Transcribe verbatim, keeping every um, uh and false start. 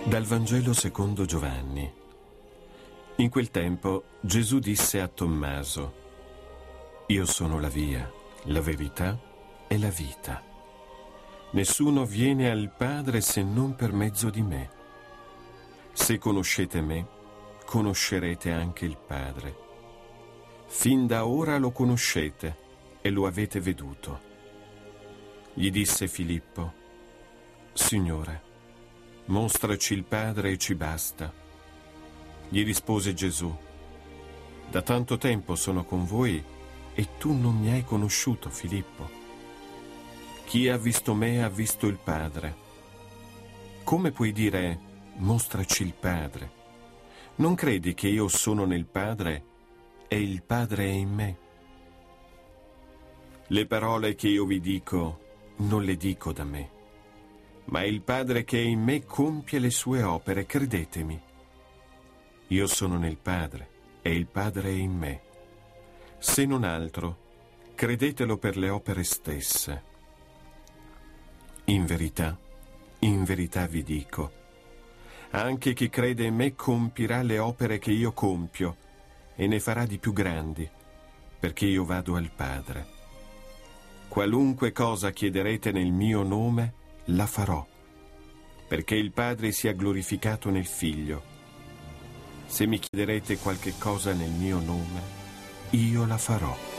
Dal Vangelo secondo Giovanni. In quel tempo Gesù disse a Tommaso: Io sono la via, la verità e la vita. Nessuno viene al Padre se non per mezzo di me. Se conoscete me, conoscerete anche il Padre. Fin da ora lo conoscete e lo avete veduto. Gli disse Filippo: Signore, mostraci il Padre e ci basta. Gli rispose Gesù: Da tanto tempo sono con voi e tu non mi hai conosciuto, Filippo. Chi ha visto me ha visto il Padre. Come puoi dire: mostraci il Padre? Non credi che io sono nel Padre e il Padre è in me? Le parole che io vi dico non le dico da me, ma il Padre che è in me compie le sue opere, credetemi. Io sono nel Padre e il Padre è in me. Se non altro, credetelo per le opere stesse. In verità, in verità vi dico, anche chi crede in me compirà le opere che io compio e ne farà di più grandi, perché io vado al Padre. Qualunque cosa chiederete nel mio nome, la farò, perché il Padre sia glorificato nel Figlio. Se mi chiederete qualche cosa nel mio nome, io la farò.